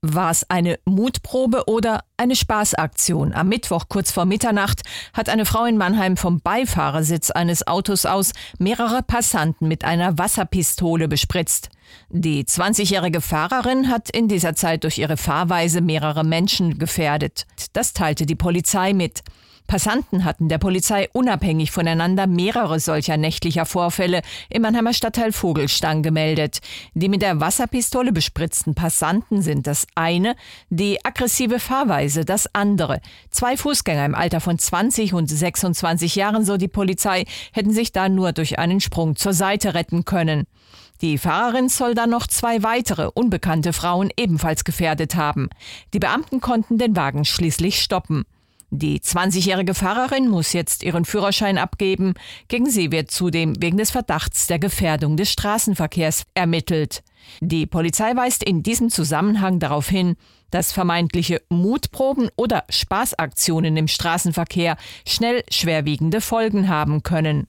War es eine Mutprobe oder eine Spaßaktion? Am Mittwoch kurz vor Mitternacht hat eine Frau in Mannheim vom Beifahrersitz eines Autos aus mehrere Passanten mit einer Wasserpistole bespritzt. Die 20-jährige Fahrerin hat in dieser Zeit durch ihre Fahrweise mehrere Menschen gefährdet. Das teilte die Polizei mit. Passanten hatten der Polizei unabhängig voneinander mehrere solcher nächtlicher Vorfälle im Mannheimer Stadtteil Vogelstang gemeldet. Die mit der Wasserpistole bespritzten Passanten sind das eine, die aggressive Fahrweise das andere. 2 Fußgänger im Alter von 20 und 26 Jahren, so die Polizei, hätten sich da nur durch einen Sprung zur Seite retten können. Die Fahrerin soll dann noch 2 weitere unbekannte Frauen ebenfalls gefährdet haben. Die Beamten konnten den Wagen schließlich stoppen. Die 20-jährige Fahrerin muss jetzt ihren Führerschein abgeben. Gegen sie wird zudem wegen des Verdachts der Gefährdung des Straßenverkehrs ermittelt. Die Polizei weist in diesem Zusammenhang darauf hin, dass vermeintliche Mutproben oder Spaßaktionen im Straßenverkehr schnell schwerwiegende Folgen haben können.